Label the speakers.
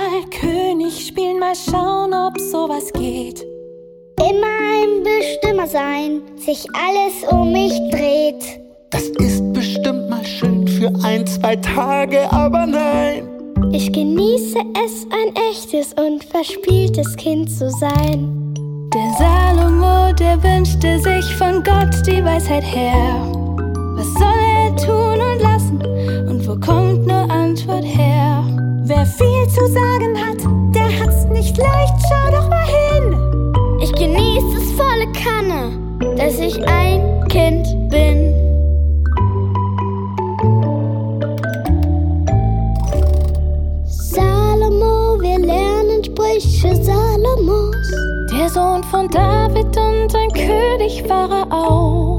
Speaker 1: mal König spielen, mal schauen, ob sowas geht.
Speaker 2: Immer ein Bestimmer sein, sich alles um mich dreht.
Speaker 3: Das ist bestimmt mal schön für 1, 2 Tage, aber nein.
Speaker 2: Ich genieße es, ein echtes und verspieltes Kind zu sein.
Speaker 4: Der Salomo, der wünschte sich von Gott die Weisheit her. Was soll er tun und lassen und wo kommt nur Antwort her?
Speaker 1: Wer viel zu sagen hat, der hat's nicht leicht, schau doch mal hin.
Speaker 2: Ich genieße es volle Kanne, dass ich ein Kind bin. Salomo, wir lernen Sprüche Salomos.
Speaker 4: Der Sohn von David und ein König war er auch.